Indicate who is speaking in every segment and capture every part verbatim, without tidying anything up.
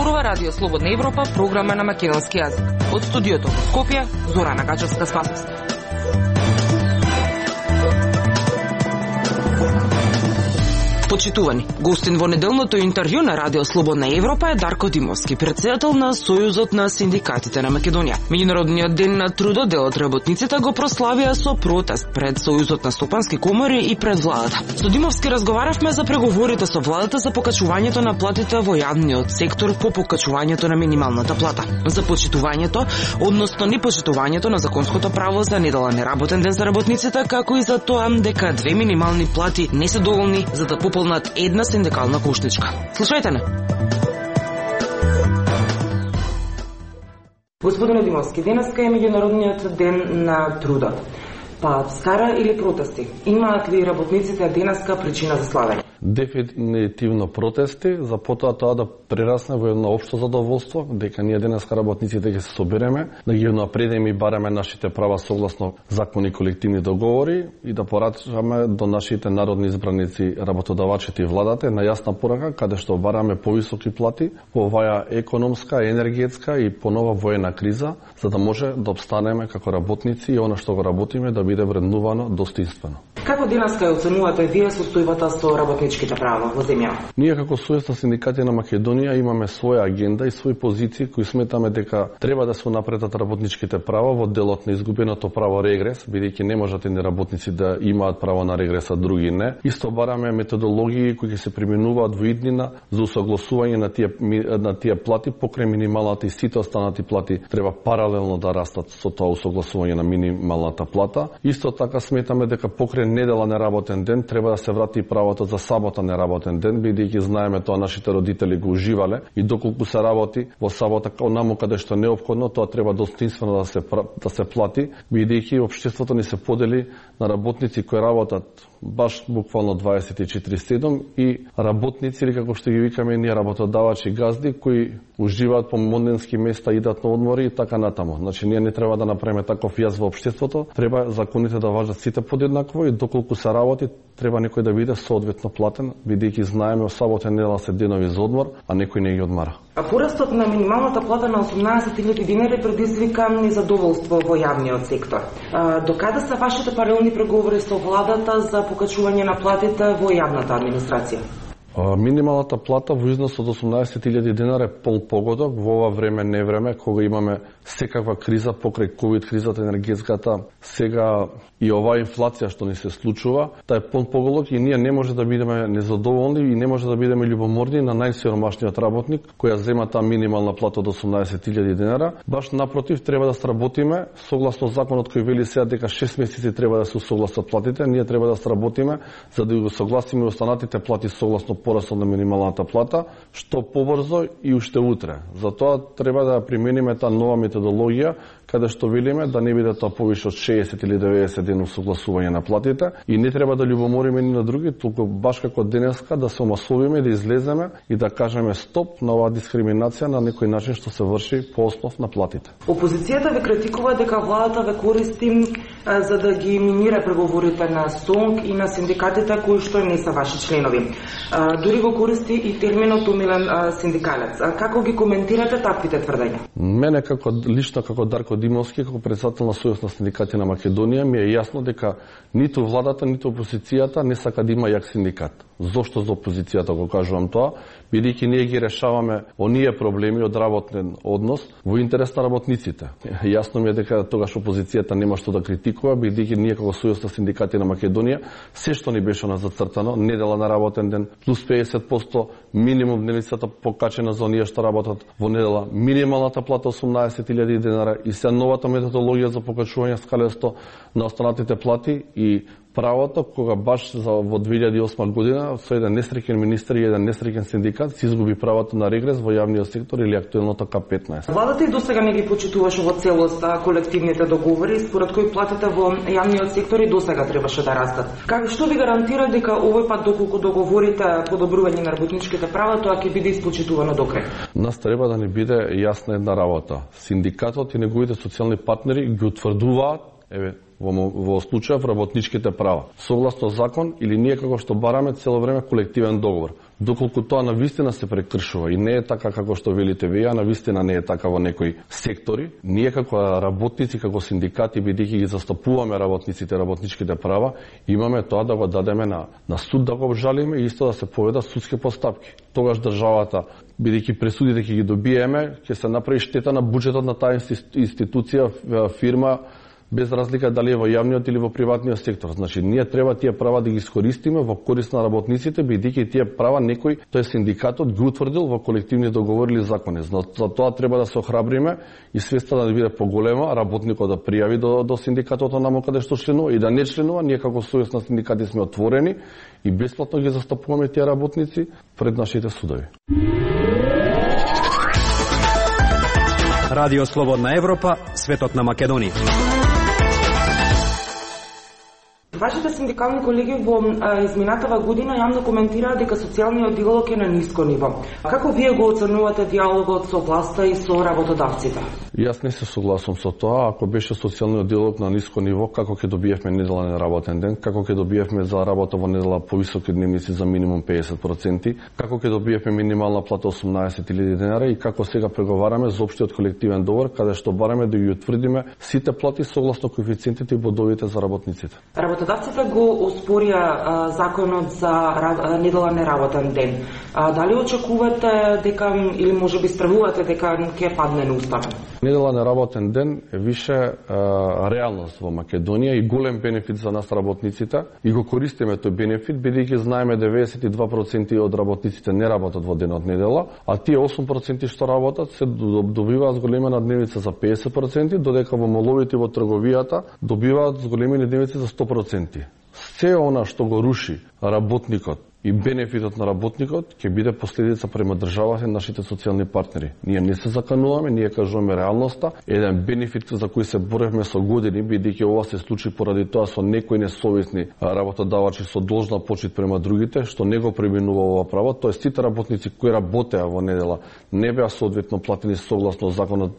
Speaker 1: зборува Радио Слободна Европа, програма на македонски јазик. Од студиото во Скопје, Зорана Гачевска-Спасовска. Почитувани, гостин во неделното интервју на Радио Слободна Европа е Дарко Димовски, претседател на Сојузот на синдикатите на Македонија. Меѓународниот ден на трудот дел од работниците го прославија со протест пред Сојузот на стопански комори и пред владата. Со Димовски разговаравме за преговорите со владата за покачувањето на платите во јавниот сектор по покачувањето на минималната плата, за почитувањето, односно непочитувањето на законското право за неделен неработен ден за работниците, како и за тоа дека две минимални плати не се доволни за да пополнат една синдикална кошничка. Слушајте не. Господине Димовски, денеска е меѓународниот ден на трудот. Па скара или протести? Имаат ли работниците денеска причина за славење?
Speaker 2: Дефинитивно протести, за потоа тоа да прерасне во едно општо задоволство, дека ние денеска работниците ќе се собереме, да ги напредеме и бараме нашите права согласно закони и колективни договори и да порачаме до нашите народни избраници, работодавачите и владата на јасна порака, каде што бараме повисоки плати во оваа економска, енергетска и понова воена криза, за да може да обстанеме како работници и она што го работиме да биде вреднувано достоинствено.
Speaker 1: Како денеска ја оценувате вие состојбата со работничките права во земјава?
Speaker 2: Ние како Сојуз на синдикати на Македонија имаме своја агенда и свои позиции кои сметаме дека треба да се напредат работничките права во делот на изгубеното право регрес, бидејќи не можат ни работници да имаат право на регрес, а други не. Исто бараме методологии кои ќе се применуваат во иднина за усогласување на тие на тие плати покрај минималната и сите останати плати треба паралелно да растат со тоа усогласување на минималната плата. Исто така сметаме дека покрај недела неработен ден треба да се врати правото за сабота неработен ден, бидејќи знаеме тоа нашите родители го уживале и доколку се работи во сабота онаму каде што е неопходно, тоа треба достоинствено да се да се плати, бидејќи општеството ни се подели на работници кои работат баш буквално дваесет и четири седум и работници или како што ги викаме ние работодавачи газди кои уживаат по модненски места, идат на одмори и така натаму. Значи ние не треба да направиме таков јаз во општеството, треба законите да важат сите подеднакво и доколку се работи треба некој да биде соодветно платен, бидејќи знаеме во сабота недела се денови за одмор, а некој не ги одмара.
Speaker 1: А порастот на минималната плата на осумнаесет илјади динари предизвика незадоволство во јавниот сектор. А, докаде се вашите паралелни преговори со владата за покачување на платите во јавната администрација?
Speaker 2: Минималната плата во износ од осумнаесет илјади динари е пол погодок во ова време не време кога имаме секаква криза покрај ковид кризата енергетската, сега и оваа инфлација што ни се случува, таа е пол погодок и ние не може да бидеме незадоволни и не може да бидеме љубоморни на најсиромашниот работник кој ја зема таа минимална плата од осумнаесет илјади динара. Баш напротив, треба да сработиме согласно законот кој вели сега дека шест месеци треба да се усогласат платите, ние треба да сработиме за да го согласиме останатите плати согласно порастот на минималната плата, што побрзо и уште утре. Затоа треба да примениме таа нова методологија, каде што велиме да не биде тоа повише од шеесет или деветдесет дена согласување на платите и не треба да љубомориме ни на други, туку баш како денеска да се омасовиме, да излеземе и да кажеме стоп на оваа дискриминација на некој начин што се врши по основ на платите.
Speaker 1: Опозицијата ве критикува дека владата ве користи а, за да ги минира преговорите на СОНК и на синдикатите кои што не се ваши членови. А, дури го користи и терминот умилен а, синдикалец. А, како ги коментирате таквите тврдења?
Speaker 2: Мене како лично како Дарко Димовски, како претседател на Сојуз на синдикати на Македонија, ми е јасно дека ниту владата, ниту опозицијата не сака да има јак синдикат. Зошто за опозицијата го кажувам тоа? Бидејќи ние ги решаваме оние проблеми од работен однос во интерес на работниците. Јасно ми е дека тогаш опозицијата нема што да критикува, бидејќи ние како Сојуз на синдикати на Македонија се што ни беше на зацртано, недела на работен ден, плюс педесет проценти минимум дневницата покачена за оние што работат во недела, минималната плата осумнаесет илјади динара и се новата методологија за покачување скалесто на останатите плати и правото кога баш за во две илјади и осма година со еден несреќен министер и еден несреќен синдикат се изгуби правото на регрес во јавниот сектор или актуелното К петнаесет.
Speaker 1: Владата и досега не ги почитуваше во целост колективните договори според кои платите во јавниот сектор и досега требаше да растат. Како што ви гарантира дека овој пат доколку договорите подобрување на работничките права тоа ќе биде испочитувано до крај?
Speaker 2: Нас треба да ни биде јасна една работа. Синдикатот и неговите социјални партнери ги утврдуваат еве во, во случајов работничките права. Согласно закон или ние како што бараме цело време колективен договор. Доколку тоа навистина се прекршува и не е така како што велите вие, навистина не е така во некои сектори, ние како работници, како синдикати, бидејќи ги застапуваме работниците, работничките права, имаме тоа да го дадеме на, на суд да го обжалиме и исто да се поведат судски постапки. Тогаш државата, бидејќи пресудите ќе ги добиеме, ќе се направи штета на буџетот на таа институција, фирма, без разлика дали е во јавниот или во приватниот сектор. Значи, ние треба тие права да ги искористиме во корист на работниците, бидејќи тие права некој, тој синдикатот ги утврдил во колективни договори или закони. За тоа треба да се охрабриме и свеста да биде поголема, работникот да пријави до, до синдикатот онаму каде што членува и да не членува. Ние како сојуз на синдикати сме отворени и бесплатно ги застапуваме тие работници пред нашите судови.
Speaker 3: Радио Слободна Европа, светот на Македонија.
Speaker 1: Вашите синдикални колеги во изминатава година јавно коментираа дека социјалниот диалог е на ниско ниво. Како вие го оценувате диалогот со власта и со работодавците?
Speaker 2: Јас не се согласувам со тоа. Ако беше социјалниот диалог на ниско ниво, како ќе добиевме неделен работен ден, како ќе добиевме за работа во недела повисоки дневници за минимум педесет проценти, како ќе добиевме минимална плата осумнаесет илјади денари и како сега преговараме за општиот колективен договор, каде што бараме да ги утврдиме сите плати согласно коефициентите и бодовите за работниците.
Speaker 1: Работодавците го оспорија законот за неделен неработен ден. А, дали очекувате дека или можеби стравувате дека ќе падне неуставен?
Speaker 2: Неделен неработен ден е више а, реалност во Македонија и голем бенефит за нас работниците и го користиме тој бенефит, бидејќи знаеме деветдесет и два проценти од работниците не работат во денот недела, а тие осум проценти што работат се добиваат зголемена дневница за педесет проценти, додека во моловите во трговијата добиваат зголемени дневници за сто проценти. Се она што го руши работникот и бенефитот на работникот ќе биде последица према државата и нашите социјални партнери. Ние не се закануваме, ние кажуваме реалноста. Еден бенефит за кој се боревме со години, бидејќи ова се случи поради тоа со некои несовесни работодавачи со должна почит према другите, што не го преминува ова право, тоа е сите работници кои работеа во недела не беа соодветно платени согласно законот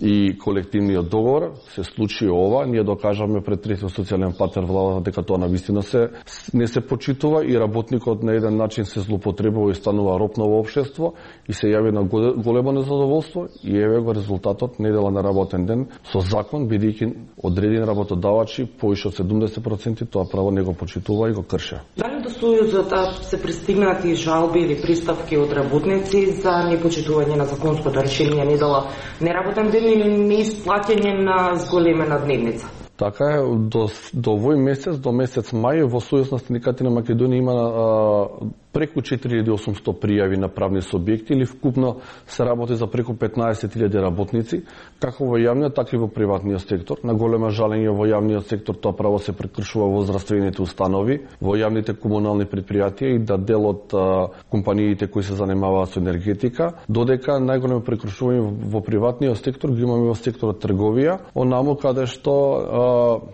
Speaker 2: и колективниот договор, се случи ова, ние докажавме пред третиот социјален партнер владата дека тоа навистина се не се почитува и работникот на еден начин се злоупотребува и станува роб на општество и се јави на големо незадоволство и еве го резултатот неделен неработен ден со закон, бидејќи одредени работодавачи повише од седумдесет проценти тоа право не го почитува и го крше.
Speaker 1: Дали до Сојузот се пристигнати жалби или приставки од работници за непочитување на законското решение недела неработен ден или неисплаќање на зголемена дневница?
Speaker 2: Така е, до, до овој месец, до месец мај, во Сојуз на синдикати на Македонија има а, преку четири илјади и осумсто пријави на правни субјекти или вкупно се работи за преку петнаесет илјади работници, како во јавниот, така и во приватниот сектор. На голема жалење во јавниот сектор тоа право се прекршува во здравствените установи, во јавните комунални предпријатија и да дел од а, компаниите кои се занимаваат со енергетика, додека најголемо прекршување во приватниот сектор ги имаме во секторот трговија, онаму каде што а,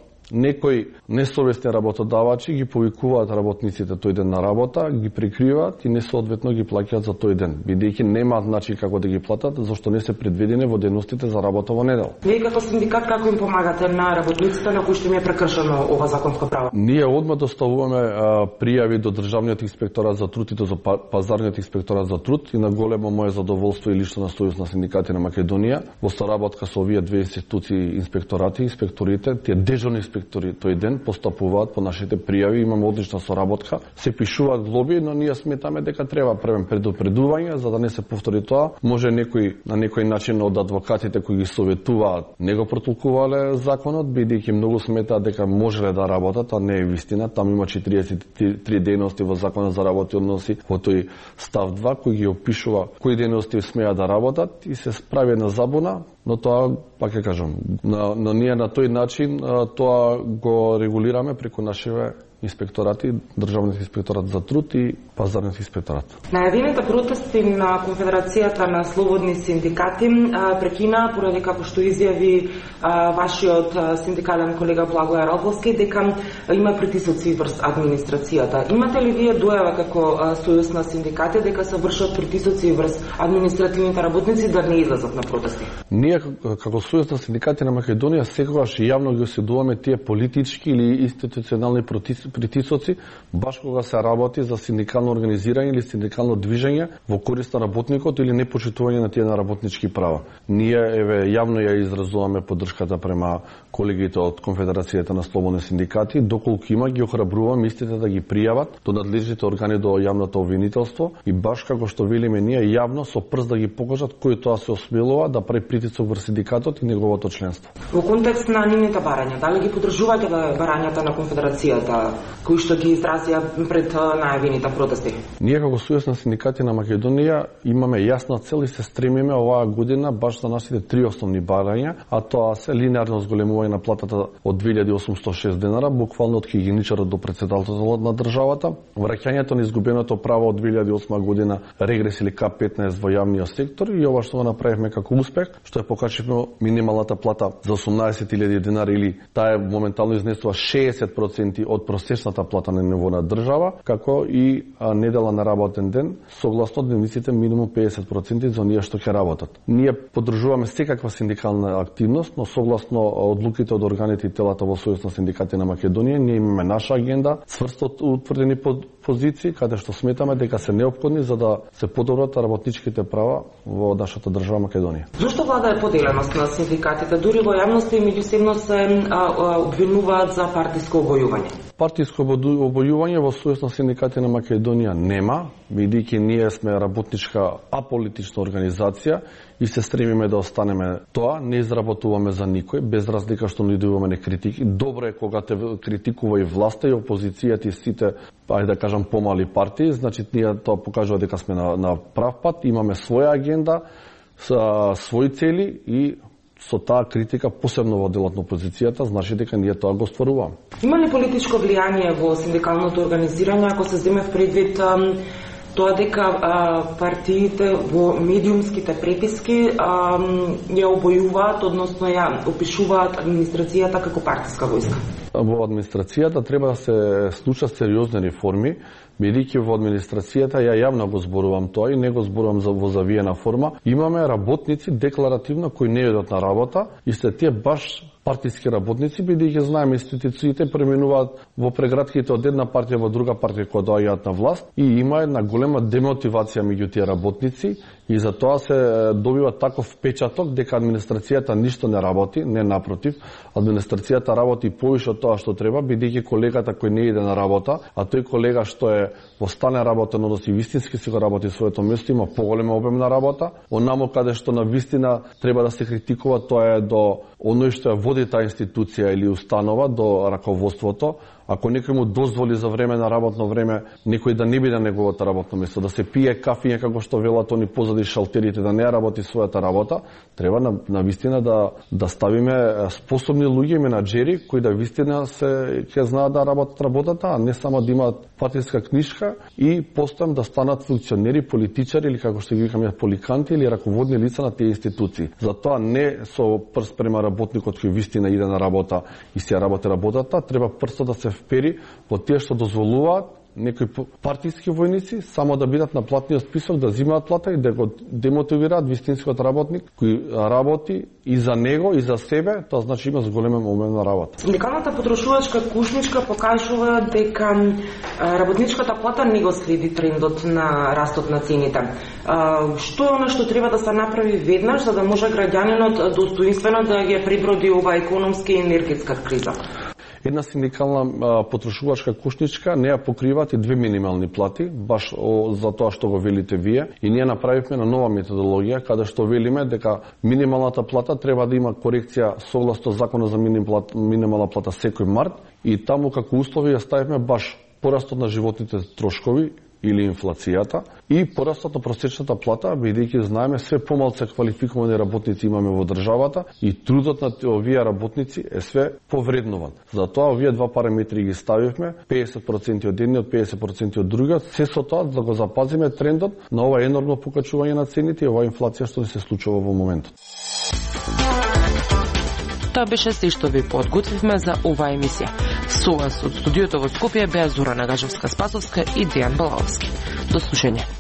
Speaker 2: некои несовесни работодавачи ги повикуваат работниците тој ден на работа, ги прикриваат и несоодветно ги плаќаат за тој ден, бидејќи немаат начин како да ги платат, зашто не се предвидени во дејностите за работа во недела.
Speaker 1: Вие како синдикат како им помагате на работниците на кои што им е прекршено ова законско право?
Speaker 2: Ние одма доставуваме а, пријави до Државниот инспекторат за труд и до Пазарниот инспекторат за труд и на големо мое задоволство и лично на Сојуз на синдикати на Македонија во соработка со овие две институции, инспекторати, инспекторите, тие дежурни инспектори тој ден постапуваат по нашите пријави, имаме одлична соработка, се пишуваат глоби, но ние сметаме дека треба правим предупредување за да не се повтори тоа. Може некој на некој начин од адвокатите кои ги советуваат не го протолкувале законот, бидејќи многу сметаат дека можеле да работат, а не е вистина. Там има четириесет и три дејности во законот за работни односи, во тој став два кој ги опишува кои дејности смеат да работат и се справи на забуна. Но тоа, пак ќе кажам, но, но ние на тој начин тоа го регулираме преку нашите инспекторати, Државниот инспекторат за труд и Пазарниот инспекторат.
Speaker 1: Најавените протести на Конфедерацијата на слободни синдикати прекина поради како што изјави вашиот синдикален колега Благојар Албовски дека има притисоци врз администрацијата. Имате ли вие дојава како Сојуз на синдикати дека се вршат притисоци врз административните работници да не излезат на протести?
Speaker 2: Ние како Сојуз на синдикати на Македонија секогаш јавно ги осудуваме тие политички или институционални притисоци, баш кога се работи за синдикални синдикално организирање или синдикално движење во корист на работникот или непочитување на тие на работнички права. Ние еве јавно ја изразуваме поддршката према колегите од Конфедерацијата на слободни синдикати, доколку има ги охрабруваме истите да ги пријават до надлежните органи, до јавното обвинителство и баш како што велиме ние јавно со прст да ги покажат кој тоа се осмелува да прави притисок врз синдикатот и неговото членство.
Speaker 1: Во контекст на нивните барања, дали ги поддржувате барањата на Конфедерацијата кои што ги изразија пред најавените протести?
Speaker 2: Ние како Сојуз на синдикати на Македонија имаме јасна цел и се стремиме оваа година баш за нашите три основни барања, а тоа се линеарно зголемување на платата од две илјади осумстотини и шест денара, буквално од хигиеничарот до претседателот на државата, враќањето на изгубеното право од две илјади и осма година регрес или К петнаесет во јавниот сектор и ова што го направивме како успех, што е покачивме минималната плата за осумнаесет илјади денари или таа моментално изнесува шеесет проценти од просечната плата на ниво на држава, како и а, недела на работен ден, согласно дневниците минимум педесет проценти за оние што ќе работат. Ние поддржуваме секаква синдикална активност, но согласно одлуките од органите и телата во Сојуз на синдикати на Македонија, ние имаме наша агенда, цврсто утврдени позиции, каде што сметаме дека се неопходни за да се подобрат работничките права во нашата држава Македонија.
Speaker 1: Зошто влада е поделеност на синдикатите? Дури во јавноста и меѓусебно се обвинуваат за партиско обојување.
Speaker 2: Партиско обојување во Сојуз на синдикати на Македонија нема, бидејќи ние сме работничка аполитична организација и се стремиме да останеме тоа, не изработуваме за никој, без разлика што не добиваме критики. Добро е кога те критикува и власта и опозицијата и сите, ајде да кажам, помали партии, значи ние тоа покажува дека сме на, на прав пат, имаме своја агенда, со своји цели и со таа критика, посебно во делот на опозицијата, значи дека ние тоа го стваруваме.
Speaker 1: Има ли политичко влијание во синдикалното организирање, ако се земе в предвид тоа дека а, партиите во медиумските преписки а, ја обојуваат, односно ја опишуваат администрацијата како партиска војска?
Speaker 2: Во администрацијата треба да се случат сериозни реформи, бидејќи во администрацијата ја јавно го зборувам тоа и не го зборувам за во завиена форма. Имаме работници декларативно кои не идат на работа и се тие баш партиски работници, бидејќи знаеме институциите пременуваат во прегратките од една партија во друга партија кога доаѓаат на власт и има една голема демотивација меѓу тие работници и за тоа се добива таков впечаток дека администрацијата ништо не работи, не напротив, администрацијата работи повише од тоа што треба, бидејќи колегата кој не иде на работа, а тој колега што е во стален работен однос и вистински си го работи своето место, има поголема обем на работа, онамо каде што на вистина треба да се критикува, тоа е до оној што ја води таа институција или установа, до раководството. Ако некој му дозволи за време на работно време некој да не биде на неговото работно место, да се пие кафиња како што велат они позади шалтерите, да не работи својата работа, треба на, на вистина да да ставиме способни луѓе, менаџери кои да вистина се ќе знаат да работат работата, а не само да имаат партиска книжка и постам да станат функционери, политичари или како што ги викаме поликанти или раководни лица на тие институции. Затоа не со прст према работникот кој вистина иде на работа и се работи работата, треба прстот да се впери во тие што дозволуваат некои партиски војници само да бидат на платниот список, да зимаат плата и да го демотивираат вистинскиот работник кој работи и за него и за себе, тоа значи има зголемен обем на работа.
Speaker 1: Синдикалната потрошувачка кушничка покажува дека работничката плата не го следи трендот на растот на цените. Што е она што треба да се направи веднаш за да може граѓанинот достоинствено да ги преброди ова економска и енергетска криза?
Speaker 2: Една синдикална потрошувачка кушничка не ја покриваат и две минимални плати, баш о, за тоа што го велите вие. И ние направивме на нова методологија, каде што велиме дека минималната плата треба да има корекција согласно законот за минимална плата секој март и таму како услови ја ставивме баш порастот на животните трошкови или инфлацијата и порастот на просечната плата, бидејќи знаеме све помалку квалификовани работници имаме во државата и трудот на овие работници е све повреднован. Затоа овие два параметри ги ставивме, педесет проценти од едниот, педесет проценти од другиот, се со тоа да го запазиме трендот на ова енормно покачување на цените и оваа инфлација што се случува во моментот.
Speaker 1: Тоа беше се што ви подготвивме за оваа емисија. Со вас од студиото во Скопје беа Зора Нагажевска-Спасовска и Дејан Балаовски. До слушање.